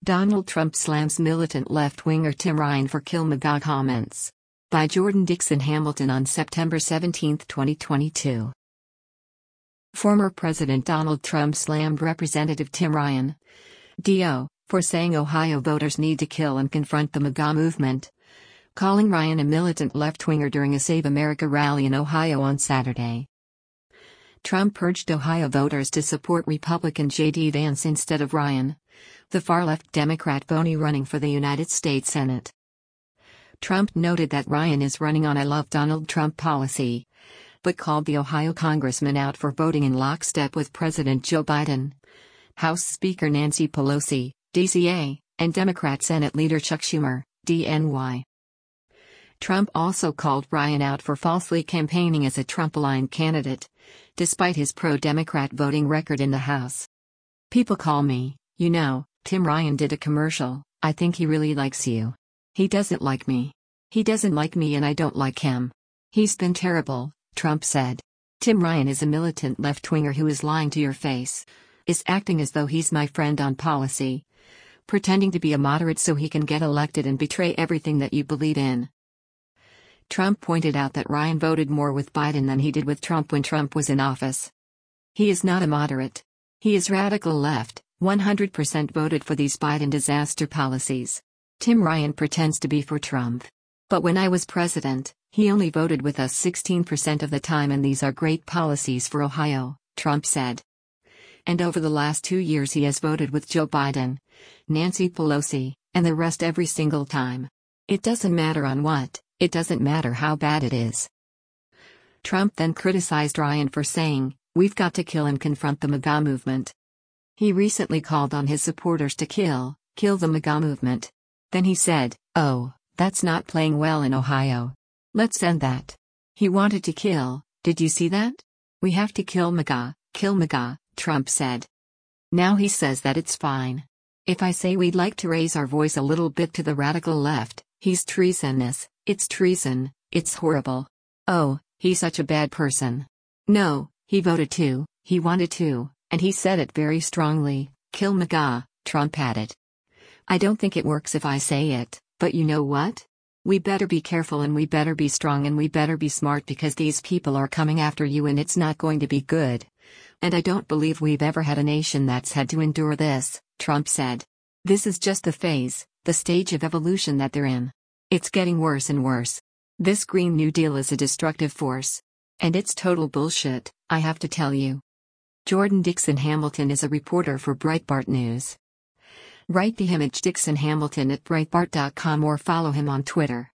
Donald Trump slams militant left-winger Tim Ryan for Kill MAGA comments. By Jordan Dixon Hamilton on September 17, 2022. Former President Donald Trump slammed Representative Tim Ryan, DO, for saying Ohio voters need to kill and confront the MAGA movement, calling Ryan a militant left-winger during a Save America rally in Ohio on Saturday. Trump urged Ohio voters to support Republican J.D. Vance instead of Ryan, the far-left Democrat phony running for the United States Senate. Trump noted that Ryan is running on "I love Donald Trump" policy, but called the Ohio congressman out for voting in lockstep with President Joe Biden, House Speaker Nancy Pelosi, DCA, and Democrat Senate Leader Chuck Schumer, DNY. Trump also called Ryan out for falsely campaigning as a Trump-aligned candidate, despite his pro-Democrat voting record in the House. "People call me, Tim Ryan did a commercial, I think he really likes you. He doesn't like me. He doesn't like me and I don't like him. He's been terrible," Trump said. "Tim Ryan is a militant left-winger who is lying to your face, is acting as though he's my friend on policy, pretending to be a moderate so he can get elected and betray everything that you believe in." Trump pointed out that Ryan voted more with Biden than he did with Trump when Trump was in office. "He is not a moderate. He is radical left, 100% voted for these Biden disaster policies. Tim Ryan pretends to be for Trump. But when I was president, he only voted with us 16% of the time and these are great policies for Ohio," Trump said. "And over the last 2 years he has voted with Joe Biden, Nancy Pelosi, and the rest every single time. It doesn't matter on what. It doesn't matter how bad it is." Trump then criticized Ryan for saying, "We've got to kill and confront the MAGA movement." He recently called on his supporters to kill the MAGA movement. Then he said, "Oh, that's not playing well in Ohio. Let's end that." He wanted to kill, "Did you see that? We have to kill MAGA, Trump said. Now he says that it's fine. If I say we'd like to raise our voice a little bit to the radical left, he's treasonous. It's treason, it's horrible. Oh, he's such a bad person. No, he voted too, he wanted to, and he said it very strongly, kill MAGA," Trump added. "I don't think it works if I say it, but you know what? We better be careful and we better be strong and we better be smart because these people are coming after you and it's not going to be good. And I don't believe we've ever had a nation that's had to endure this," Trump said. "This is just the phase, the stage of evolution that they're in. It's getting worse and worse. This Green New Deal is a destructive force. And it's total bullshit, I have to tell you." Jordan Dixon Hamilton is a reporter for Breitbart News. Write the image Dixon Hamilton at Breitbart.com or follow him on Twitter.